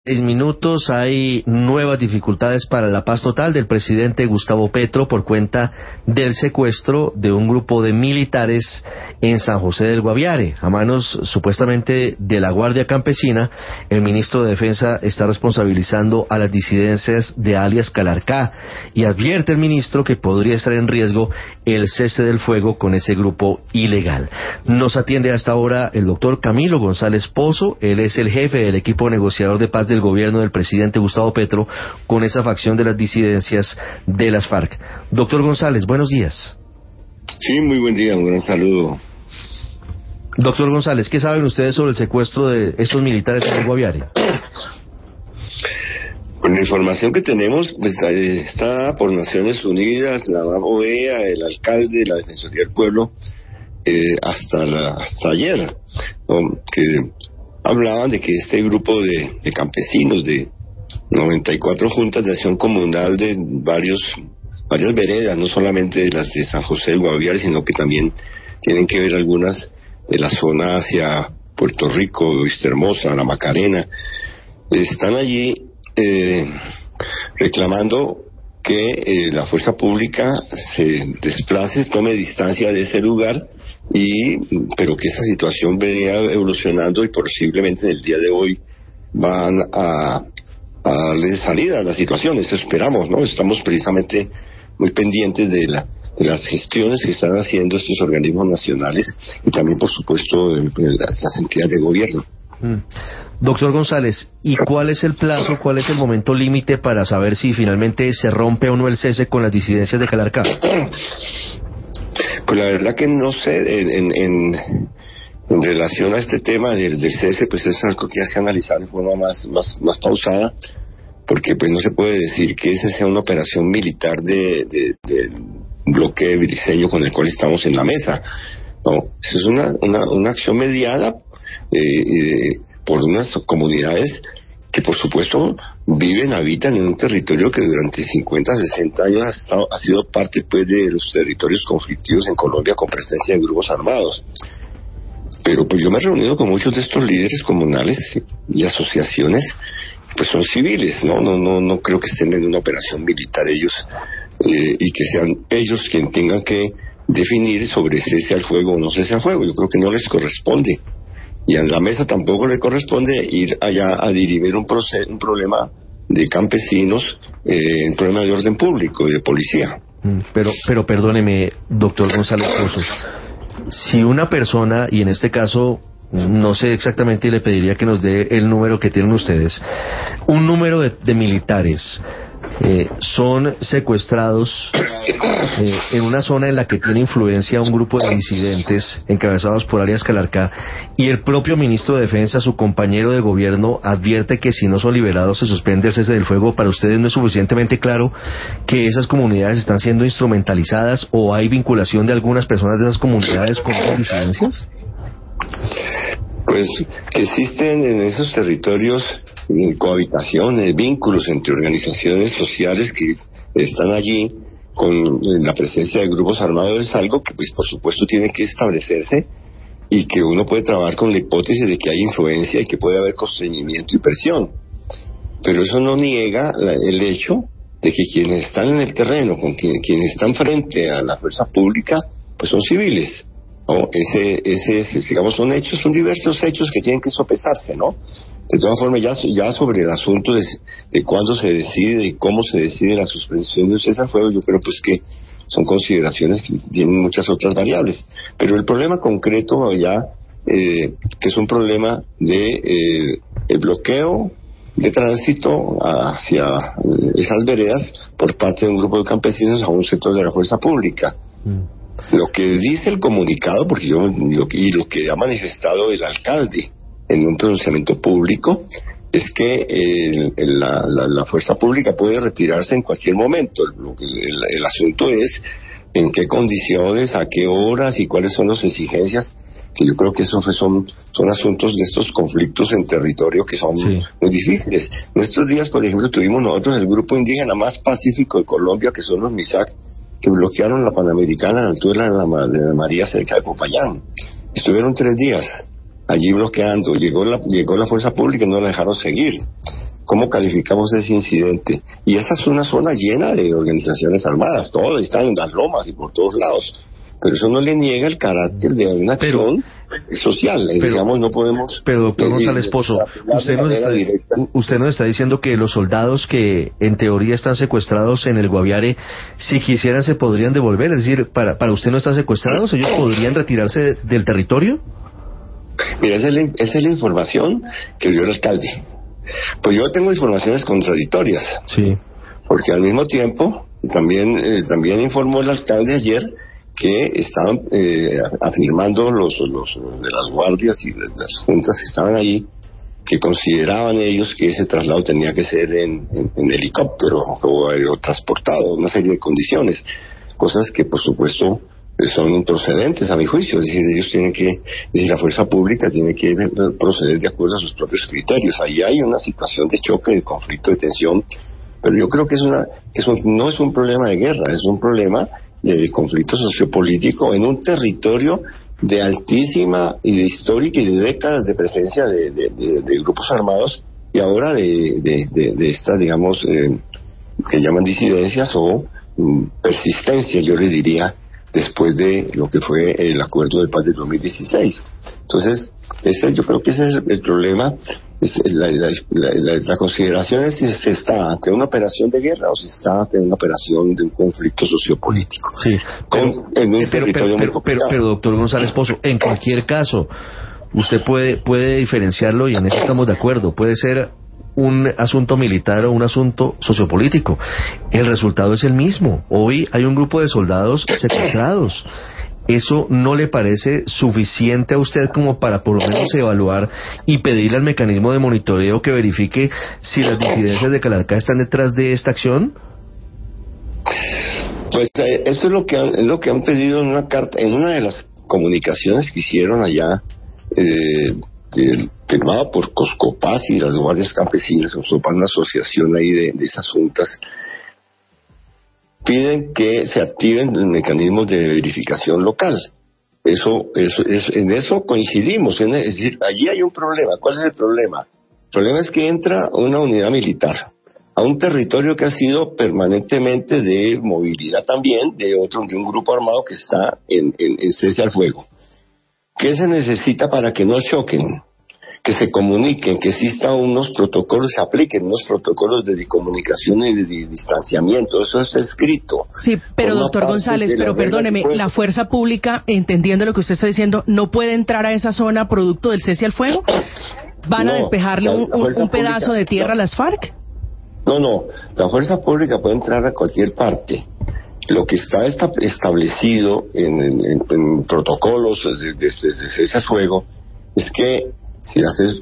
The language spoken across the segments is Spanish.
6 minutos, hay nuevas dificultades para la paz total del presidente Gustavo Petro por cuenta del secuestro de un grupo de militares en San José del Guaviare, a manos supuestamente de la Guardia Campesina. El ministro de Defensa está responsabilizando a las disidencias de alias Calarcá y advierte el ministro que podría estar en riesgo el cese del fuego con ese grupo ilegal. Nos atiende hasta ahora el doctor Camilo González Pozo. Él es el jefe del equipo negociador de paz del gobierno del presidente Gustavo Petro con esa facción de las disidencias de las FARC. Doctor González, buenos días. Sí, muy buen día, un gran saludo. Doctor González, ¿qué saben ustedes sobre el secuestro de estos militares en el Guaviare? Con la información que tenemos, pues está por Naciones Unidas, la OEA, el alcalde, la Defensoría del Pueblo, hasta ayer, ¿no? Que hablaban de que este grupo de campesinos de 94 juntas de acción comunal de varias veredas, no solamente de las de San José del Guaviare, sino que también tienen que ver algunas de la zona hacia Puerto Rico, Vistahermosa, La Macarena, están allí reclamando que la fuerza pública se desplace, tome distancia de ese lugar, pero que esa situación venía evolucionando y posiblemente en el día de hoy van a darle salida a la situación. Eso esperamos, ¿no? Estamos precisamente muy pendientes de las gestiones que están haciendo estos organismos nacionales y también, por supuesto, las entidades de gobierno. Doctor González, ¿y cuál es el plazo, cuál es el momento límite para saber si finalmente se rompe o no el cese con las disidencias de Calarcá? Pues la verdad que no sé, en relación a este tema del cese, pues es algo que hay que analizar de forma más pausada, porque pues no se puede decir que esa sea una operación militar de bloqueo de diseño con el cual estamos en la mesa. No, eso es una acción mediada por unas comunidades que por supuesto habitan en un territorio que durante 50, 60 años ha sido parte pues de los territorios conflictivos en Colombia con presencia de grupos armados. Pero pues yo me he reunido con muchos de estos líderes comunales y asociaciones, pues son civiles, no creo que estén en una operación militar ellos, y que sean ellos quienes tengan que definir sobre cese al fuego o no cese al fuego. Yo creo que no les corresponde, y a la mesa tampoco le corresponde ir allá a dirimir un problema de campesinos, un problema de orden público y de policía. Pero perdóneme, doctor González Pozo, si una persona, y en este caso no sé exactamente, y le pediría que nos dé el número que tienen ustedes, un número de militares son secuestrados en una zona en la que tiene influencia un grupo de disidentes encabezados por alias Calarcá, y el propio ministro de Defensa, su compañero de gobierno, advierte que si no son liberados se suspende el cese del fuego. ¿Para ustedes no es suficientemente claro que esas comunidades están siendo instrumentalizadas o hay vinculación de algunas personas de esas comunidades con esas disidencias? Pues que existen en esos territorios cohabitaciones, vínculos entre organizaciones sociales que están allí con la presencia de grupos armados, es algo que pues por supuesto tiene que establecerse, y que uno puede trabajar con la hipótesis de que hay influencia y que puede haber constreñimiento y presión, pero eso no niega el hecho de que quienes están en el terreno, quienes están frente a la fuerza pública, pues son civiles, ¿no? Digamos, son diversos hechos que tienen que sopesarse, ¿no? De todas formas, ya sobre el asunto de cuándo se decide y cómo se decide la suspensión de un cese al fuego, yo creo pues que son consideraciones que tienen muchas otras variables. Pero el problema concreto ya, que es un problema de el bloqueo de tránsito hacia esas veredas por parte de un grupo de campesinos a un sector de la fuerza pública. Lo que dice el comunicado, porque lo que ha manifestado el alcalde en un pronunciamiento público, es que la fuerza pública puede retirarse en cualquier momento. El asunto es en qué condiciones, a qué horas y cuáles son las exigencias, que yo creo que esos son asuntos de estos conflictos en territorio que son muy difíciles. En estos días, por ejemplo, tuvimos nosotros el grupo indígena más pacífico de Colombia, que son los MISAC, que bloquearon la Panamericana a la altura de la María, cerca de Popayán. Estuvieron 3 días allí bloqueando. Llegó la fuerza pública y no la dejaron seguir. ¿Cómo calificamos ese incidente? Y esta es una zona llena de organizaciones armadas, todos están en las lomas y por todos lados. Pero eso no le niega el carácter de una acción social. Digamos, no podemos... Pero, doctor González Pozo, usted nos está diciendo que los soldados que en teoría están secuestrados en el Guaviare, si quisieran se podrían devolver. Es decir, para usted no están secuestrados, ¿ellos podrían retirarse del territorio? Mira, esa es la información que dio el alcalde. Pues yo tengo informaciones contradictorias. Sí. Porque al mismo tiempo, también informó el alcalde ayer que estaban afirmando los de las guardias y las juntas que estaban allí, que consideraban ellos que ese traslado tenía que ser en helicóptero o aerotransportado, una serie de condiciones, cosas que por supuesto son improcedentes a mi juicio. Es decir, ellos tienen que, la fuerza pública tiene que proceder de acuerdo a sus propios criterios. Ahí hay una situación de choque, de conflicto, de tensión, pero yo creo que no es un problema de guerra, es un problema de conflicto sociopolítico en un territorio de altísima y de histórica y de décadas de presencia de grupos armados, y ahora de estas, digamos, que llaman disidencias o persistencia, yo les diría, después de lo que fue el acuerdo de paz de 2016. Entonces, yo creo que ese es el problema. La consideración es si se está ante una operación de guerra o si se está ante una operación de un conflicto sociopolítico. Sí, en un territorio muy complicado. Pero, doctor González Pozo, en cualquier caso, usted puede diferenciarlo, y en eso estamos de acuerdo. Puede ser un asunto militar o un asunto sociopolítico. El resultado es el mismo. Hoy hay un grupo de soldados secuestrados. ¿Eso no le parece suficiente a usted como para por lo menos evaluar y pedirle al mecanismo de monitoreo que verifique si las disidencias de Calarcá están detrás de esta acción? Pues eso es lo que han pedido en una carta, en una de las comunicaciones que hicieron allá, firmada por Coscopaz y las guardias campesinas, una asociación ahí de esas juntas. Piden que se activen los mecanismos de verificación local. En eso coincidimos. Es decir, allí hay un problema. ¿Cuál es el problema? El problema es que entra una unidad militar a un territorio que ha sido permanentemente de movilidad también de un grupo armado que está en cese al fuego. ¿Qué se necesita para que no choquen? Que se comuniquen, que existan unos protocolos, se apliquen unos protocolos de comunicación y de distanciamiento. Eso está escrito. Sí, pero doctor González, pero perdóneme, la fuerza pública, entendiendo lo que usted está diciendo, ¿no puede entrar a esa zona producto del cese al fuego? ¿Van a despejarle un pedazo de tierra a las FARC? No, la fuerza pública puede entrar a cualquier parte. Lo que está establecido en protocolos de cese al fuego es que si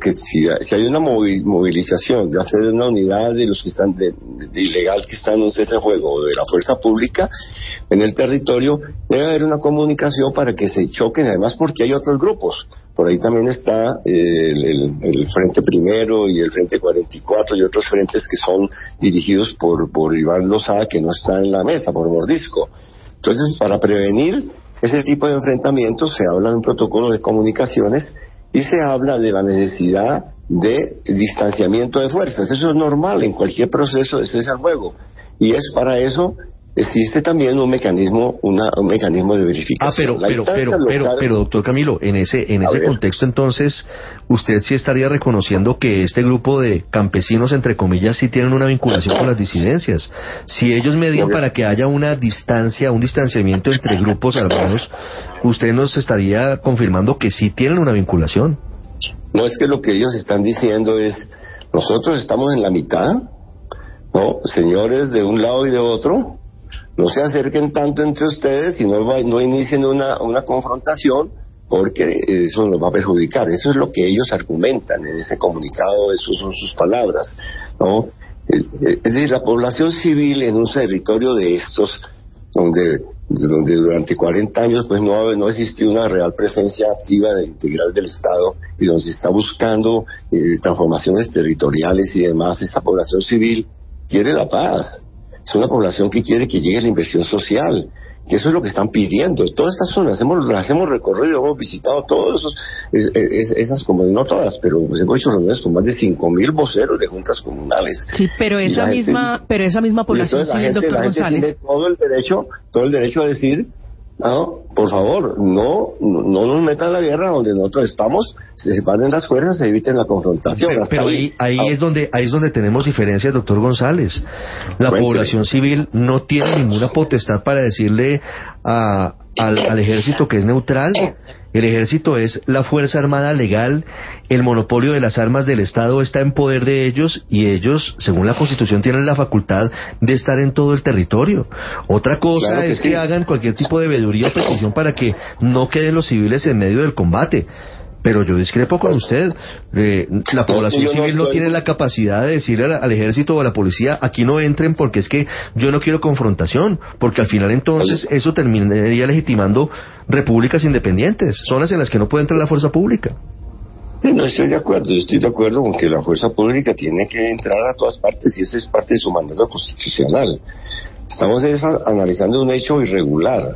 hay una movilización, ya sea de una unidad de los que están de ilegal que están en cese al fuego o de la fuerza pública en el territorio, debe haber una comunicación para que se choquen, además porque hay otros grupos. Por ahí también está el Frente Primero y el Frente 44 y otros frentes que son dirigidos por Iván Lozada, que no está en la mesa, por Mordisco. Entonces, para prevenir ese tipo de enfrentamientos, se habla de un protocolo de comunicaciones y se habla de la necesidad de distanciamiento de fuerzas. Eso es normal en cualquier proceso de cese al fuego. Y es para eso existe también un mecanismo de verificación. Pero doctor Camilo, en ese contexto entonces, usted sí estaría reconociendo que este grupo de campesinos, entre comillas, sí tienen una vinculación con las disidencias. Si ellos median para que haya una distancia, un distanciamiento entre grupos armados, usted nos estaría confirmando que sí tienen una vinculación. No, es que lo que ellos están diciendo es, nosotros estamos en la mitad, ¿no? Señores de un lado y de otro, no se acerquen tanto entre ustedes y no inicien una confrontación, porque eso nos va a perjudicar. Eso es lo que ellos argumentan en ese comunicado, esas son sus palabras, ¿no? Es decir, la población civil en un territorio de estos, donde durante 40 años pues no existió una real presencia activa integral del Estado, y donde se está buscando transformaciones territoriales y demás, esa población civil quiere la paz. Es una población que quiere que llegue la inversión social, que eso es lo que están pidiendo. Todas estas zonas las hemos recorrido, hemos visitado todos esas comunidades, no todas, pero hemos hecho reuniones con más de 5.000 voceros de juntas comunales. Sí, pero esa misma población, sí, doctor González, tiene todo el derecho a decir: no, por favor, no nos metan la guerra donde nosotros estamos, se separen las fuerzas, se eviten la confrontación. Pero ahí es donde tenemos diferencias, doctor González. La población civil no tiene ninguna potestad para decirle al ejército que es neutral. El ejército es la fuerza armada legal, el monopolio de las armas del Estado está en poder de ellos y ellos, según la Constitución, tienen la facultad de estar en todo el territorio. Otra cosa es que hagan cualquier tipo de veeduría o petición para que no queden los civiles en medio del combate. Pero yo discrepo con usted. La población civil no tiene la capacidad de decirle al ejército o a la policía: aquí no entren porque es que yo no quiero confrontación, porque al final entonces eso terminaría legitimando repúblicas independientes, zonas en las que no puede entrar la fuerza pública. No estoy de acuerdo, yo estoy de acuerdo con que la fuerza pública tiene que entrar a todas partes y ese es parte de su mandato constitucional. Estamos analizando un hecho irregular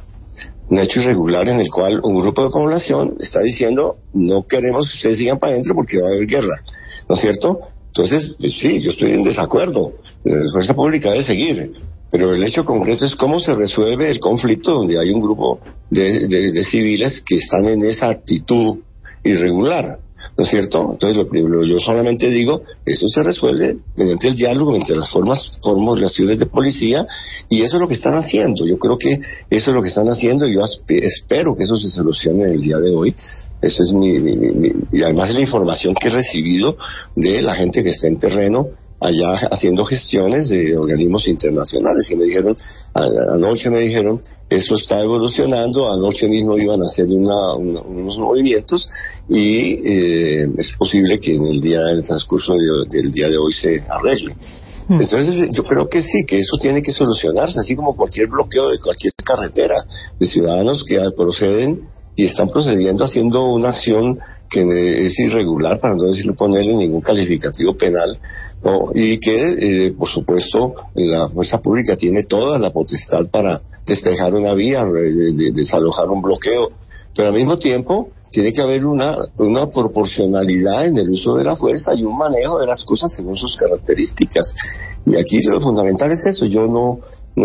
en el cual un grupo de población está diciendo: no queremos que ustedes sigan para adentro porque va a haber guerra, ¿no es cierto? Entonces, sí, yo estoy en desacuerdo, la fuerza pública debe seguir, pero el hecho concreto es cómo se resuelve el conflicto donde hay un grupo de civiles que están en esa actitud irregular, ¿no es cierto? Entonces yo solamente digo: eso se resuelve mediante el diálogo, mediante las formulaciones de policía, y eso es lo que están haciendo. Yo creo que eso es lo que están haciendo y yo espero que eso se solucione en el día de hoy. Esa es y además es la información que he recibido de la gente que está en terreno allá haciendo gestiones de organismos internacionales, y me dijeron, anoche me dijeron, eso está evolucionando, anoche mismo iban a hacer unos movimientos y es posible que en el transcurso del día de hoy se arregle. Entonces yo creo que sí, que eso tiene que solucionarse, así como cualquier bloqueo de cualquier carretera, de ciudadanos que proceden y están procediendo haciendo una acción que es irregular, para no decirlo, ponerle ningún calificativo penal, ¿no? Y que por supuesto la fuerza pública tiene toda la potestad para despejar una vía, desalojar un bloqueo, pero al mismo tiempo tiene que haber una proporcionalidad en el uso de la fuerza y un manejo de las cosas según sus características. Y aquí lo fundamental es eso. Yo no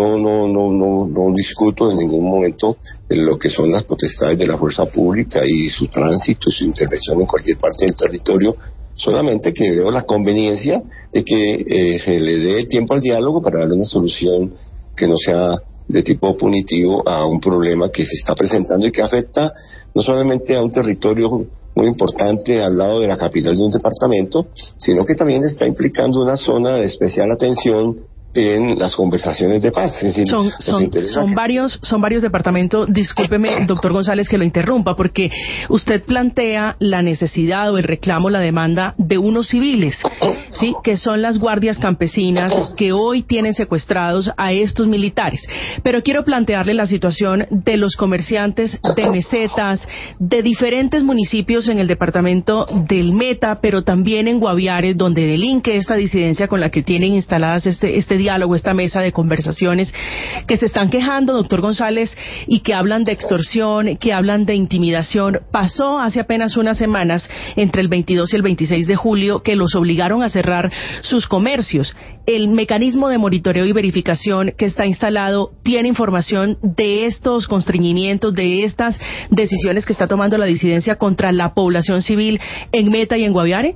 discuto en ningún momento lo que son las potestades de la fuerza pública y su tránsito y su intervención en cualquier parte del territorio, solamente que veo la conveniencia de que se le dé tiempo al diálogo para darle una solución que no sea de tipo punitivo a un problema que se está presentando y que afecta no solamente a un territorio muy importante al lado de la capital de un departamento, sino que también está implicando una zona de especial atención en las conversaciones de paz. Es decir, son varios departamentos. Discúlpeme, doctor González, que lo interrumpa, porque usted plantea la necesidad o el reclamo, la demanda de unos civiles, ¿sí?, que son las guardias campesinas que hoy tienen secuestrados a estos militares. Pero quiero plantearle la situación de los comerciantes de mesetas, de diferentes municipios en el departamento del Meta, pero también en Guaviare, donde delinque esta disidencia con la que tienen instaladas este diálogo, esta mesa de conversaciones, que se están quejando, doctor González, y que hablan de extorsión, que hablan de intimidación. Pasó hace apenas unas semanas, entre el 22 y el 26 de julio, que los obligaron a cerrar sus comercios. El mecanismo de monitoreo y verificación que está instalado tiene información de estos constreñimientos, de estas decisiones que está tomando la disidencia contra la población civil en Meta y en Guaviare.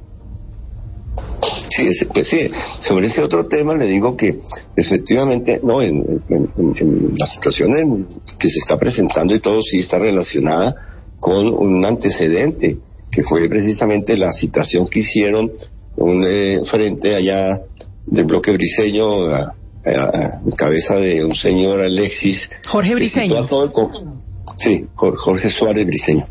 Sí, pues sí, sobre ese otro tema le digo que efectivamente en la situación que se está presentando y todo sí está relacionada con un antecedente que fue precisamente la citación que hicieron un frente allá del bloque Briceño a cabeza de un señor Alexis Jorge Briceño. Sí, Jorge Suárez Briceño.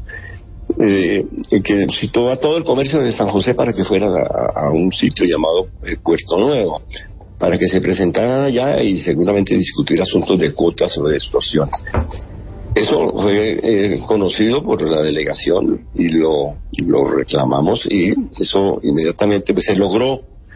Que citó a todo el comercio de San José para que fueran a un sitio llamado Puerto Nuevo, para que se presentaran allá y seguramente discutir asuntos de cuotas o de extorsiones. Eso fue conocido por la delegación y lo reclamamos, y eso inmediatamente se logró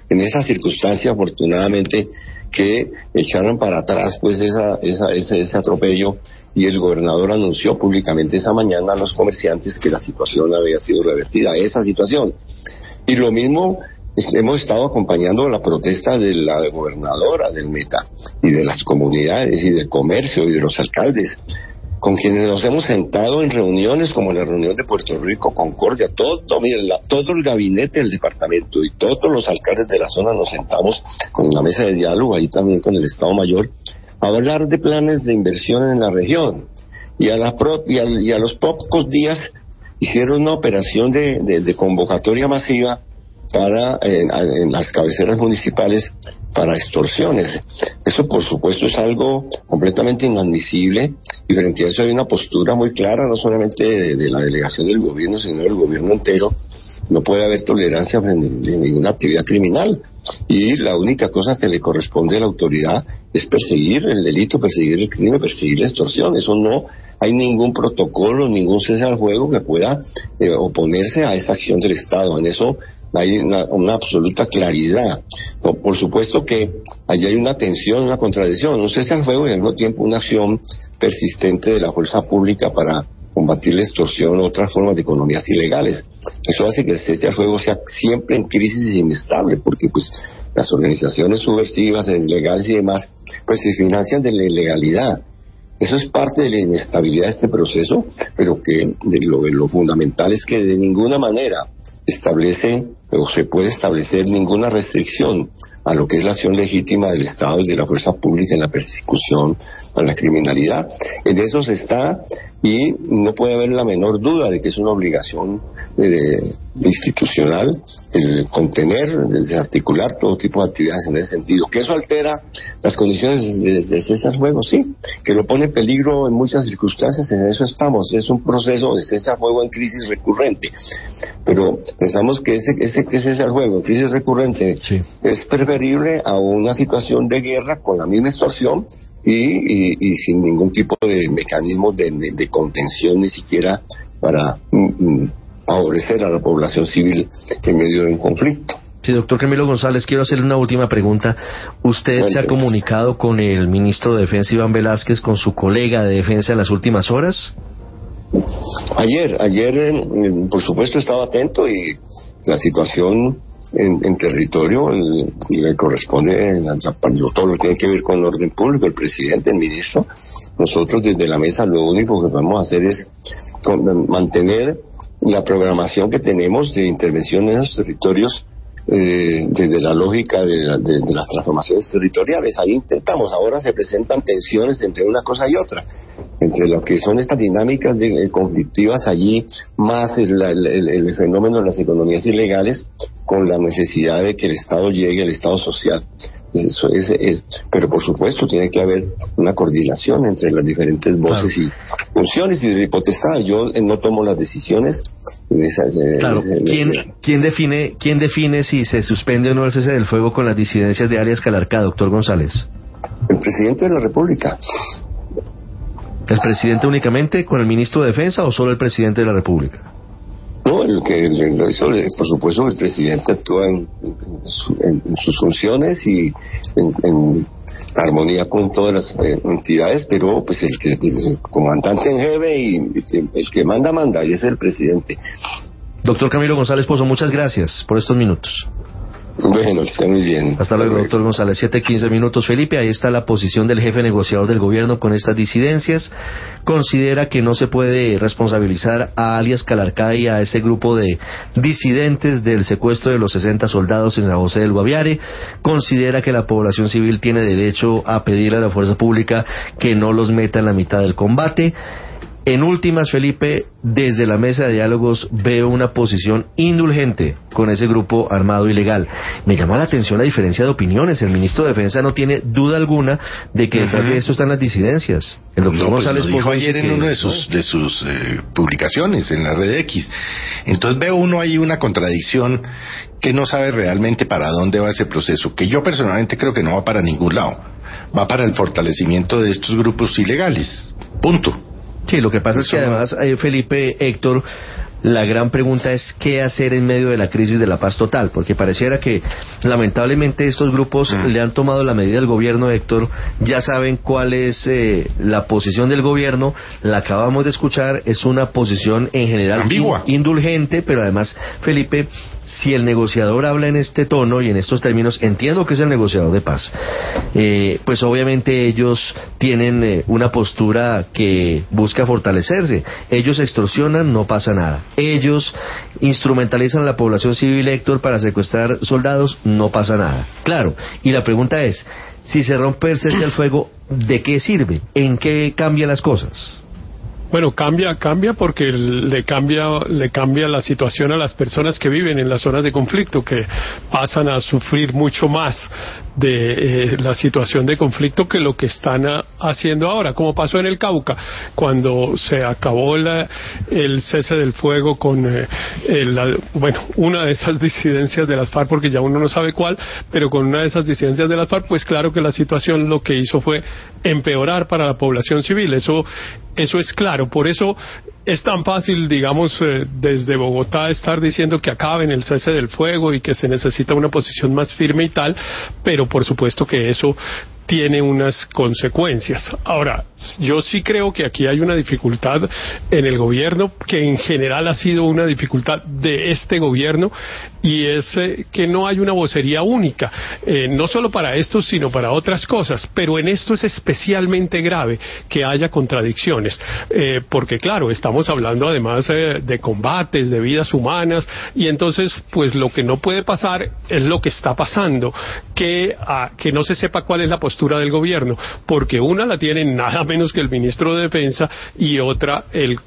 en esa circunstancia, afortunadamente, que echaron para atrás pues ese atropello, y el gobernador anunció públicamente esa mañana a los comerciantes que la situación había sido revertida, esa situación. Y lo mismo hemos estado acompañando la protesta de la gobernadora del Meta y de las comunidades y del comercio y de los alcaldes, con quienes nos hemos sentado en reuniones como la reunión de Puerto Rico, Concordia, todo el gabinete del departamento y todos los alcaldes de la zona nos sentamos con la mesa de diálogo, ahí también con el Estado Mayor, a hablar de planes de inversión en la región. Y a los pocos días hicieron una operación de convocatoria masiva para en las cabeceras municipales para extorsiones. Eso, por supuesto, es algo completamente inadmisible, y frente a eso hay una postura muy clara, no solamente de la delegación del gobierno, sino del gobierno entero. No puede haber tolerancia de ninguna actividad criminal, y la única cosa que le corresponde a la autoridad es perseguir el delito, perseguir el crimen, perseguir la extorsión. Eso no hay ningún protocolo, ningún cese al fuego que pueda oponerse a esa acción del Estado. En eso hay una absoluta claridad. Por supuesto que allí hay una tensión, una contradicción, un cese al fuego y al mismo tiempo una acción persistente de la fuerza pública para combatir la extorsión o otras formas de economías ilegales. Eso hace que el cese al fuego sea siempre en crisis e inestable, porque pues las organizaciones subversivas, ilegales y demás, pues se financian de la ilegalidad. Eso es parte de la inestabilidad de este proceso, pero que lo fundamental es que de ninguna manera establece o se puede establecer ninguna restricción a lo que es la acción legítima del Estado y de la fuerza pública en la persecución a la criminalidad. En eso se está, y no puede haber la menor duda de que es una obligación institucional el contener, desarticular todo tipo de actividades en ese sentido. ¿Que eso altera las condiciones de cese al fuego? Sí. ¿Que lo pone en peligro en muchas circunstancias? En eso estamos. Es un proceso de cese al fuego en crisis recurrente. Pero pensamos que ese cese al fuego en crisis recurrente sí es preferible a una situación de guerra con la misma extorsión y sin ningún tipo de mecanismo de contención, ni siquiera para favorecer a la población civil en medio de un conflicto. Sí, doctor Camilo González, quiero hacerle una última pregunta. ¿Usted se ha comunicado con el ministro de Defensa, Iván Velázquez, con su colega de Defensa en las últimas horas? Ayer, por supuesto, estaba atento, y la situación en territorio le corresponde todo lo que tiene que ver con el orden público, el presidente, el ministro. Nosotros desde la mesa lo único que vamos a hacer es mantener la programación que tenemos de intervención en los territorios desde la lógica de las transformaciones territoriales. Ahí intentamos, ahora se presentan tensiones entre una cosa y otra, entre lo que son estas dinámicas conflictivas allí, más el fenómeno de las economías ilegales, con la necesidad de que el Estado llegue, el Estado social. Eso pero por supuesto tiene que haber una coordinación entre las diferentes voces, claro, y funciones y de potestades. Yo no tomo las decisiones en claro. ¿Quién define si se suspende o no el cese del fuego con las disidencias de Arias Calarcá, doctor González? El presidente de la República. ¿El presidente únicamente, con el ministro de Defensa, o solo el presidente de la República? No, por supuesto el presidente actúa en sus funciones y en armonía con todas las entidades, pero pues el comandante en jefe y el que manda, y ese es el presidente. Doctor Camilo González Pozo, muchas gracias por estos minutos. Bueno, está muy bien. Hasta luego, doctor González. 7:15. Felipe, ahí está la posición del jefe negociador del gobierno con estas disidencias. Considera que no se puede responsabilizar a alias Calarcá y a ese grupo de disidentes del secuestro de los 60 soldados en San José del Guaviare. Considera que la población civil tiene derecho a pedirle a la fuerza pública que no los meta en la mitad del combate. En últimas, Felipe, desde la mesa de diálogos veo una posición indulgente con ese grupo armado ilegal. Me llama la atención la diferencia de opiniones. El ministro de Defensa no tiene duda alguna de que detrás de esto están las disidencias. El doctor González lo dijo ayer en una de sus publicaciones en la red X. Entonces veo uno ahí una contradicción que no sabe realmente para dónde va ese proceso, que yo personalmente creo que no va para ningún lado. Va para el fortalecimiento de estos grupos ilegales. Punto. Sí, lo que pasa es que además, Felipe, Héctor, La gran pregunta es qué hacer en medio de la crisis de la paz total, porque pareciera que lamentablemente estos grupos le han tomado la medida al gobierno, Héctor. Ya saben cuál es la posición del gobierno, la acabamos de escuchar, es una posición en general ambigua, indulgente, pero además, Felipe, si el negociador habla en este tono y en estos términos, entiendo que es el negociador de paz, pues obviamente ellos tienen una postura que busca fortalecerse. Ellos extorsionan, no pasa nada. Ellos instrumentalizan a la población civil, Héctor, para secuestrar soldados, no pasa nada. Claro, y la pregunta es, si se rompe el cese al fuego, ¿de qué sirve? ¿En qué cambian las cosas? Bueno, cambia porque le cambia la situación a las personas que viven en las zonas de conflicto, que pasan a sufrir mucho más de la situación de conflicto que lo que están haciendo ahora, como pasó en el Cauca, cuando se acabó el cese del fuego con una de esas disidencias de las FARC, porque ya uno no sabe cuál, pero con una de esas disidencias de las FARC, pues claro que la situación lo que hizo fue empeorar para la población civil, eso es claro. Por eso es tan fácil, digamos, desde Bogotá estar diciendo que acaben el cese del fuego y que se necesita una posición más firme y tal, pero por supuesto que eso tiene unas consecuencias. Ahora, yo sí creo que aquí hay una dificultad en el gobierno, que en general ha sido una dificultad de este gobierno, y es que no hay una vocería única, no solo para esto, sino para otras cosas, pero en esto es especialmente grave que haya contradicciones, porque claro, estamos hablando además de combates, de vidas humanas, y entonces pues lo que no puede pasar es lo que está pasando, que no se sepa cuál es la postura del gobierno, porque una la tiene nada menos que el ministro de Defensa y otra el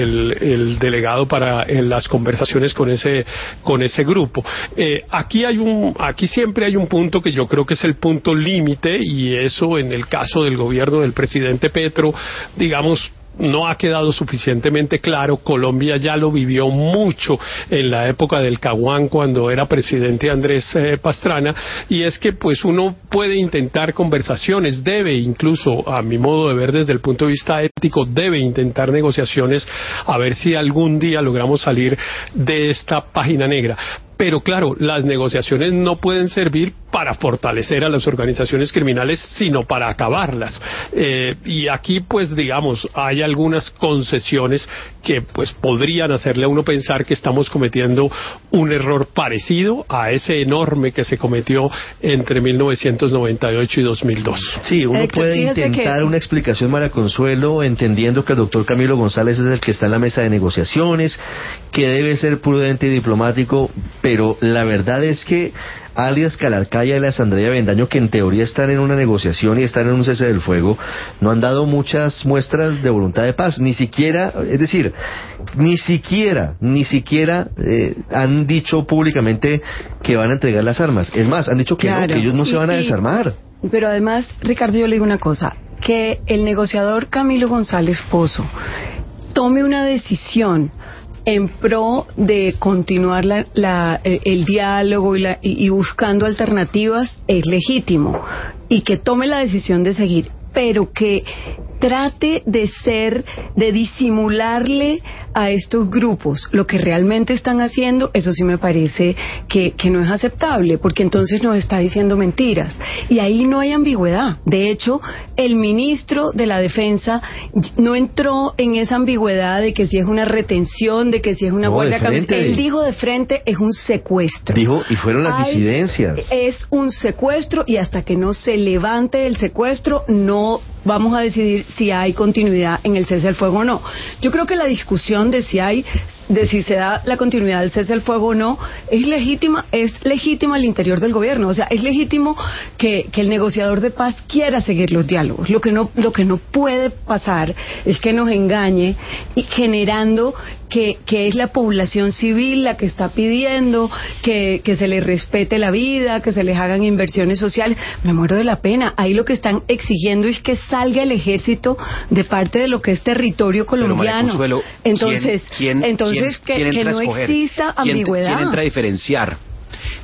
delegado para las conversaciones con ese grupo. Aquí siempre hay un punto que yo creo que es el punto límite, y eso en el caso del gobierno del presidente Petro, digamos, no ha quedado suficientemente claro. Colombia ya lo vivió mucho en la época del Caguán, cuando era presidente Andrés Pastrana, y es que pues uno puede intentar conversaciones, debe incluso, a mi modo de ver desde el punto de vista ético, debe intentar negociaciones a ver si algún día logramos salir de esta página negra. Pero claro, las negociaciones no pueden servir para fortalecer a las organizaciones criminales, sino para acabarlas. Y aquí, pues, digamos, hay algunas concesiones que, pues, podrían hacerle a uno pensar que estamos cometiendo un error parecido a ese enorme que se cometió entre 1998 y 2002. Sí, uno puede intentar una explicación, María Consuelo, entendiendo que el doctor Camilo González es el que está en la mesa de negociaciones, que debe ser prudente y diplomático, pero la verdad es que alias Calarcaya y la Sandra Avendaño, que en teoría están en una negociación y están en un cese del fuego, no han dado muchas muestras de voluntad de paz, ni siquiera han dicho públicamente que van a entregar las armas. Es más, han dicho que no, que ellos no se van a desarmar. Pero además, Ricardo, yo le digo una cosa, que el negociador Camilo González Pozo tome una decisión en pro de continuar el diálogo y buscando alternativas es legítimo, y que tome la decisión de seguir, pero que trate de disimularle a estos grupos lo que realmente están haciendo, eso sí me parece que no es aceptable, porque entonces nos está diciendo mentiras, y ahí no hay ambigüedad. De hecho, el ministro de la Defensa no entró en esa ambigüedad de que si es una retención, de que si es una guardia campestre. Él dijo de frente, es un secuestro. Dijo, y fueron las disidencias. Es un secuestro, y hasta que no se levante el secuestro, no vamos a decidir si hay continuidad en el cese del fuego o no. Yo creo que la discusión de si se da la continuidad del cese del fuego o no es legítima al interior del gobierno. O sea, es legítimo que el negociador de paz quiera seguir los diálogos. Lo que no puede pasar es que nos engañe, y generando que es la población civil la que está pidiendo que se les respete la vida, que se les hagan inversiones sociales. Me muero de la pena. Ahí lo que están exigiendo es que salga el ejército de parte de lo que es territorio colombiano. Consuelo, entonces que no exista ambigüedad. ¿Quién entra a diferenciar?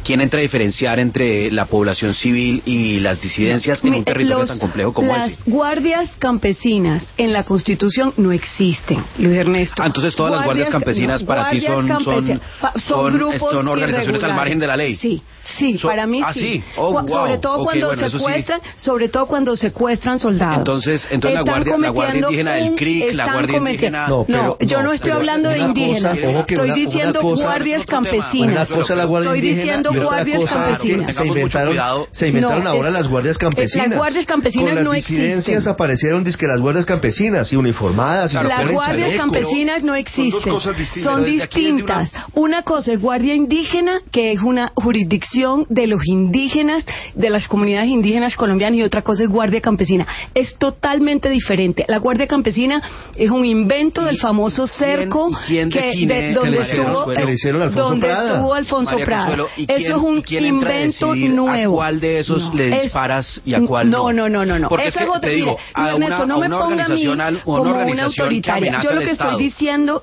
¿quién entra a diferenciar entre la población civil y las disidencias en un territorio tan complejo como ese? Las guardias campesinas en la Constitución no existen, Luis Ernesto. Entonces todas las guardias campesinas para ti son grupos, son organizaciones al margen de la ley. Sí, para mí sí. Sobre todo cuando secuestran, sobre todo cuando secuestran soldados. Entonces la guardia indígena del CRIC, la guardia indígena. Yo no estoy hablando de indígenas. Estoy diciendo guardias campesinas. Estoy diciendo guardias campesinas. Se inventaron ahora las guardias campesinas. Las guardias campesinas no existen. Con las disidencias aparecieron las guardias campesinas y uniformadas. Las guardias campesinas no existen. Son distintas. Una cosa es guardia indígena, que es una jurisdicción de los indígenas, de las comunidades indígenas colombianas, y otra cosa es guardia campesina. Es totalmente diferente. La guardia campesina es un invento del famoso cerco donde estuvo Alfonso Prada. Eso es un invento nuevo. ¿A cuál de esos le disparas y a cuál no? No. Porque eso es otra. Ernesto, no me ponga a mí como una autoritaria. Yo lo que estoy diciendo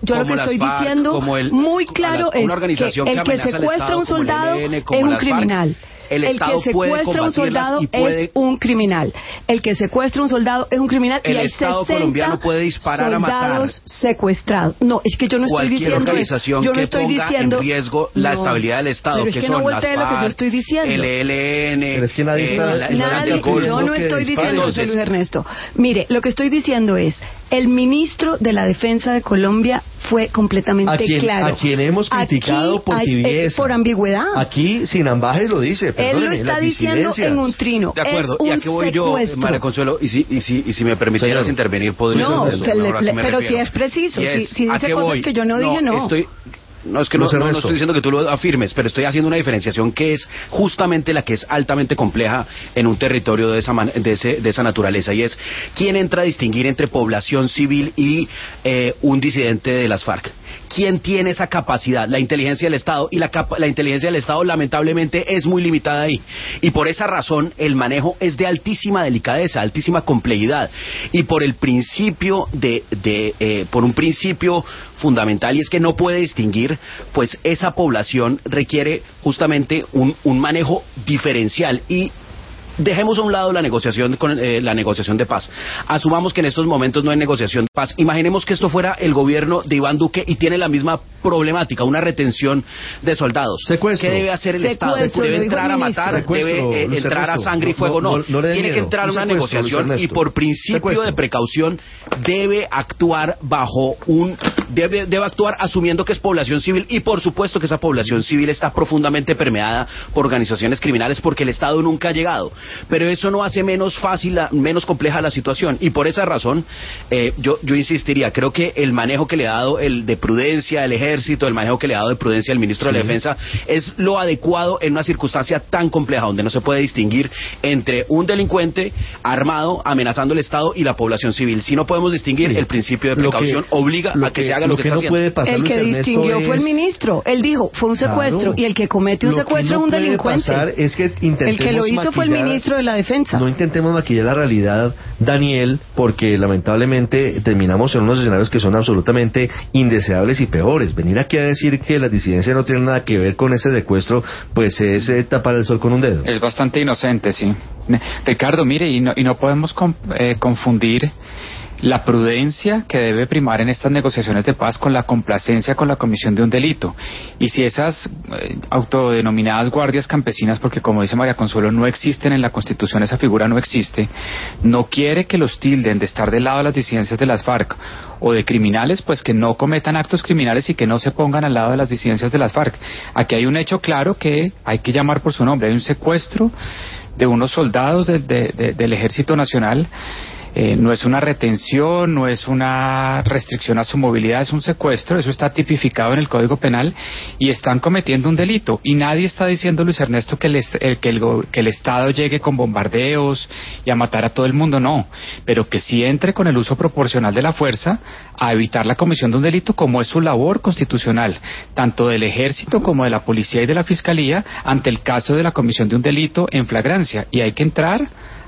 muy claro es que el que secuestra a un soldado es un criminal. El que secuestra a un soldado es un criminal. El que secuestra a un soldado es un criminal. El Estado colombiano puede disparar a matar. Soldados secuestrados. No, es que yo no estoy diciendo organización yo no que estoy ponga diciendo en riesgo la estabilidad del Estado, pero es que no voltee lo que yo estoy diciendo. El ELN. Pero es que nadie yo no estoy diciendo eso, Luis Ernesto. Mire, lo que estoy diciendo es, el ministro de la Defensa de Colombia fue completamente claro. A quien hemos criticado por tibieza. Por ambigüedad. Aquí, sin ambajes, lo dice. Él lo está diciendo en un trino. De acuerdo. ¿Y a qué voy yo, María Consuelo? Y si me permitieras intervenir, podría. No, pero si es preciso. Si dice cosas que yo no dije, no. No, es que no estoy diciendo que tú lo afirmes, pero estoy haciendo una diferenciación que es justamente la que es altamente compleja en un territorio de esa naturaleza, y es quién entra a distinguir entre población civil y un disidente de las FARC. ¿Quién tiene esa capacidad? La inteligencia del Estado, y la inteligencia del Estado lamentablemente es muy limitada ahí, y por esa razón el manejo es de altísima delicadeza, altísima complejidad, y por el principio por un principio fundamental, y es que no puede distinguir, pues esa población requiere justamente un manejo diferencial. Y dejemos a un lado la negociación de paz. Asumamos que en estos momentos no hay negociación de paz. Imaginemos que esto fuera el gobierno de Iván Duque y tiene la misma problemática, una retención de soldados. Secuestro. ¿Qué debe hacer el Estado? ¿Debe entrar a matar? ¿Debe entrar a sangre y fuego? No. Tiene que entrar a una negociación y por principio de precaución debe actuar debe actuar asumiendo que es población civil, y por supuesto que esa población civil está profundamente permeada por organizaciones criminales, porque el Estado nunca ha llegado. Pero eso no hace menos fácil, menos compleja la situación, y por esa razón yo insistiría. Creo que el manejo que le ha dado el de prudencia el Ejército, el manejo que le ha dado de prudencia el ministro de la Defensa, es lo adecuado en una circunstancia tan compleja donde no se puede distinguir entre un delincuente armado amenazando el Estado y la población civil. Si no podemos distinguir, el principio de precaución obliga a que se haga lo que está haciendo. El que distinguió fue el ministro. Él dijo, fue un secuestro, y el que comete un secuestro es un delincuente. Es que el que lo hizo fue el ministro de la Defensa. No intentemos maquillar la realidad, Daniel, porque lamentablemente terminamos en unos escenarios que son absolutamente indeseables y peores. Venir aquí a decir que las disidencias no tienen nada que ver con ese secuestro, pues es tapar el sol con un dedo. Es bastante inocente, sí. Ricardo, mire, y no podemos confundir la prudencia que debe primar en estas negociaciones de paz con la complacencia con la comisión de un delito. Y si esas autodenominadas guardias campesinas, porque como dice María Consuelo, no existen en la Constitución, esa figura no existe, no quiere que los tilden de estar del lado de las disidencias de las FARC o de criminales, pues que no cometan actos criminales y que no se pongan al lado de las disidencias de las FARC. Aquí hay un hecho claro que hay que llamar por su nombre. Hay un secuestro de unos soldados del Ejército Nacional. No es una retención, no es una restricción a su movilidad, es un secuestro. Eso está tipificado en el Código Penal, y están cometiendo un delito. Y nadie está diciendo, Luis Ernesto, que el Estado llegue con bombardeos y a matar a todo el mundo, no. Pero que sí entre con el uso proporcional de la fuerza a evitar la comisión de un delito, como es su labor constitucional, tanto del Ejército como de la Policía y de la Fiscalía, ante el caso de la comisión de un delito en flagrancia. Y hay que entrar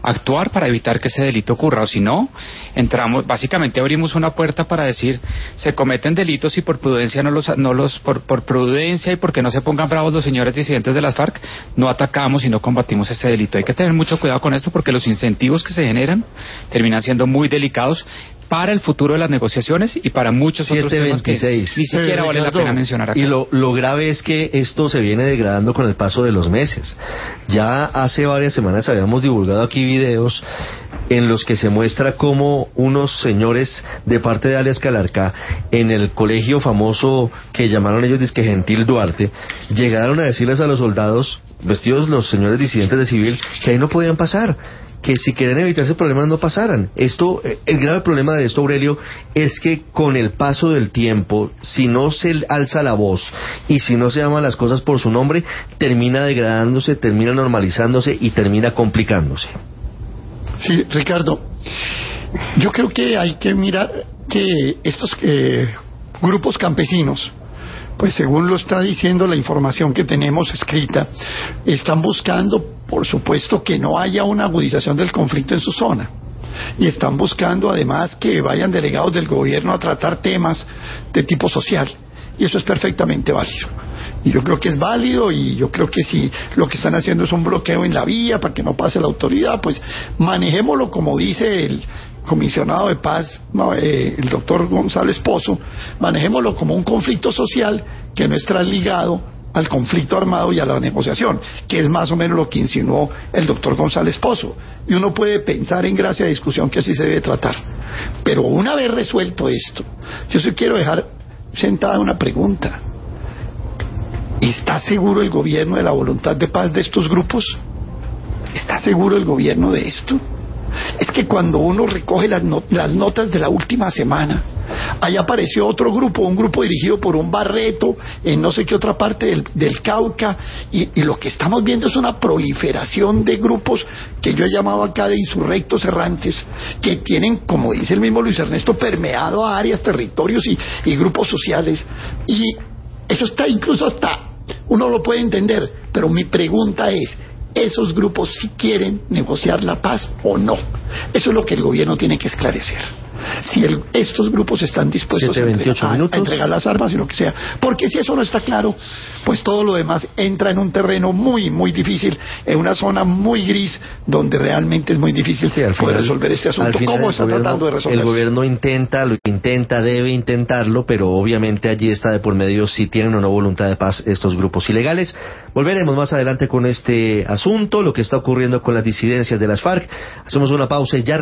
actuar para evitar que ese delito ocurra, o si no, básicamente abrimos una puerta para decir, se cometen delitos y por prudencia por prudencia y porque no se pongan bravos los señores disidentes de las FARC, no atacamos y no combatimos ese delito. Hay que tener mucho cuidado con esto porque los incentivos que se generan terminan siendo muy delicados para el futuro de las negociaciones y para muchos otros temas que ni siquiera vale la pena mencionar acá. Y lo grave es que esto se viene degradando con el paso de los meses. Ya hace varias semanas habíamos divulgado aquí videos en los que se muestra cómo unos señores de parte de alias Calarcá, en el colegio famoso que llamaron ellos disque Gentil Duarte, llegaron a decirles a los soldados, vestidos los señores disidentes de civil, que ahí no podían pasar, que si quieren evitarse problemas no pasaran. El grave problema de esto, Aurelio, es que con el paso del tiempo, si no se alza la voz y si no se llaman las cosas por su nombre, termina degradándose, termina normalizándose y termina complicándose. Sí, Ricardo, yo creo que hay que mirar que estos grupos campesinos, pues según lo está diciendo la información que tenemos escrita, están buscando, por supuesto, que no haya una agudización del conflicto en su zona. Y están buscando además que vayan delegados del gobierno a tratar temas de tipo social. Y eso es perfectamente válido. Y yo creo que es válido, y yo creo que si lo que están haciendo es un bloqueo en la vía para que no pase la autoridad, pues manejémoslo como dice el comisionado de paz, el doctor González Pozo, manejémoslo como un conflicto social que no está ligado al conflicto armado y a la negociación, que es más o menos lo que insinuó el doctor González Pozo. Y uno puede pensar en gracia de discusión que así se debe tratar. Pero una vez resuelto esto, yo sí quiero dejar sentada una pregunta. ¿Está seguro el gobierno de la voluntad de paz de estos grupos? ¿Está seguro el gobierno de esto? Es que cuando uno recoge las notas de la última semana, ahí apareció otro grupo, un grupo dirigido por un Barreto en no sé qué otra parte del Cauca, y lo que estamos viendo es una proliferación de grupos que yo he llamado acá de insurrectos errantes, que tienen, como dice el mismo Luis Ernesto, permeado a áreas, territorios y grupos sociales, y eso está incluso hasta, uno lo puede entender, pero mi pregunta es, ¿esos grupos sí quieren negociar la paz o no? Eso es lo que el gobierno tiene que esclarecer. Si estos grupos están dispuestos a entregar las armas y lo que sea. Porque si eso no está claro, pues todo lo demás entra en un terreno muy, muy difícil, en una zona muy gris, donde realmente es muy difícil poder resolver este asunto. ¿Cómo está tratando de resolverlo? El gobierno debe intentarlo, pero obviamente allí está de por medio si tienen o no voluntad de paz estos grupos ilegales. Volveremos más adelante con este asunto, lo que está ocurriendo con las disidencias de las FARC. Hacemos una pausa y ya